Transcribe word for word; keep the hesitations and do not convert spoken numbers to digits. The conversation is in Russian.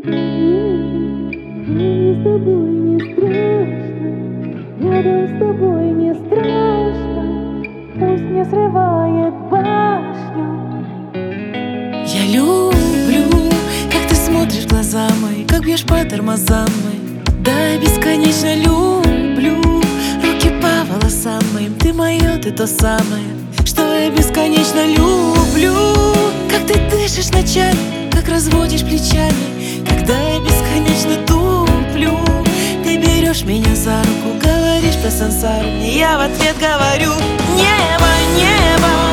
Мне с тобой не страшно, рядом с тобой не страшно, пусть не срывает башню. Я люблю, как ты смотришь в глаза мои, как бьешь по тормозам моим. Да, я бесконечно люблю руки по волосам моим. Ты мое, ты то самое, что я бесконечно люблю. Как ты дышишь ночами, как разводишь плечами, когда я бесконечно туплю. Ты берешь меня за руку, говоришь про сансару, и я в ответ говорю: небо, небо.